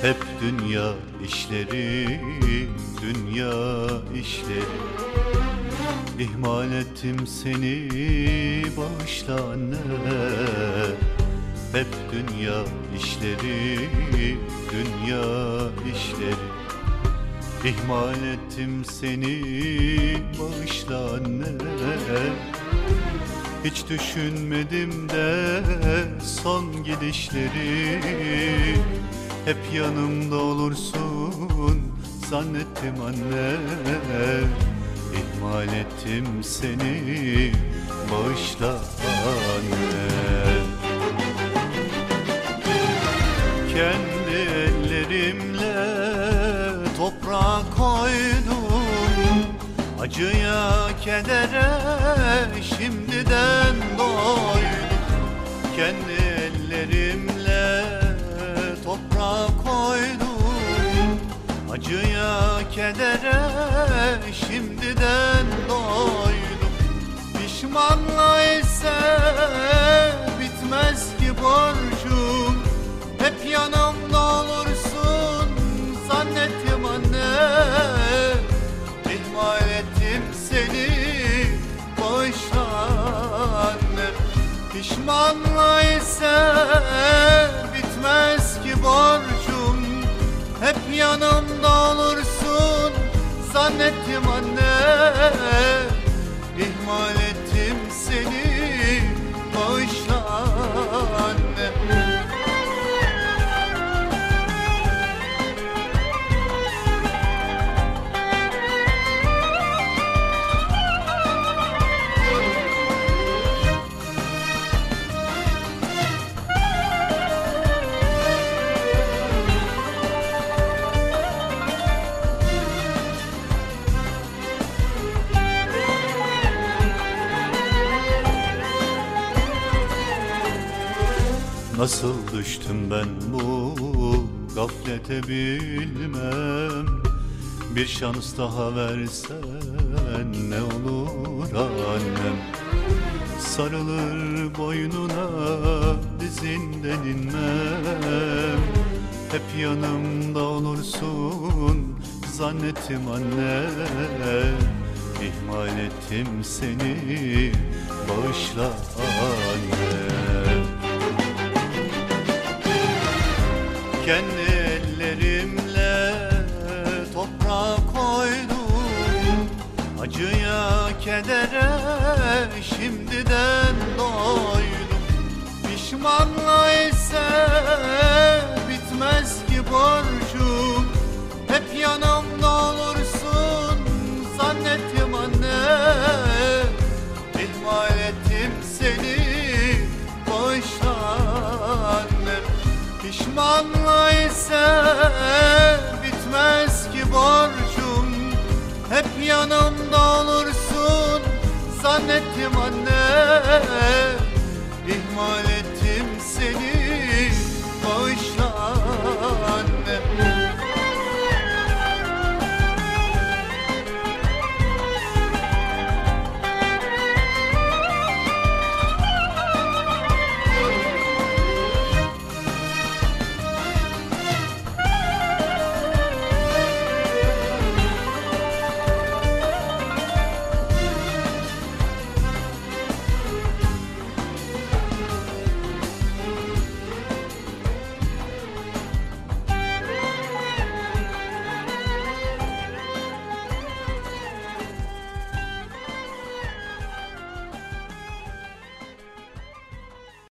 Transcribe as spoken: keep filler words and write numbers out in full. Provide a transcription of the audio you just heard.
Hep dünya işleri, dünya işleri. İhmal ettim seni, bağışla anne. Hep dünya işleri, dünya işleri. İhmal ettim seni, bağışla anne. Hiç düşünmedim de son gidişleri. Hep yanımda olursun zannettim anne. İhmal ettim seni, bağışla anne. Kendi ellerimle toprağa koydum, acıya kedere şimdiden doydum. Kendi ellerimle toprağa koydum, acıya kedere şimdiden doydum. Pişmanla ise bitmez ki borcum, hep yanımda olursun zannettim anne. İhmal ettim seni, bağışla anne. Pişmanla ise bitmez ki borcum, hep yanımda olursun zannettim anne. İhmal ettim seni, bağışla anne. Nasıl düştüm ben bu gaflete bilmem. Bir şans daha versen ne olur annem. Sarılır boynuna dizinden inmem. Hep yanımda olursun zannettim anne. İhmal ettim seni, bağışla anne. Kendi ellerimle toprağa koydum, acıya kedere şimdiden doydum. Pişmanla ise bitmez ki borcum, hep yanımda olursun zannettim anne. İhmal ettim seni, bağışla anne. Pişmanla ise bitmez ki borcum, hep yanımda olursun zannettim anne. İhmal ettim seni,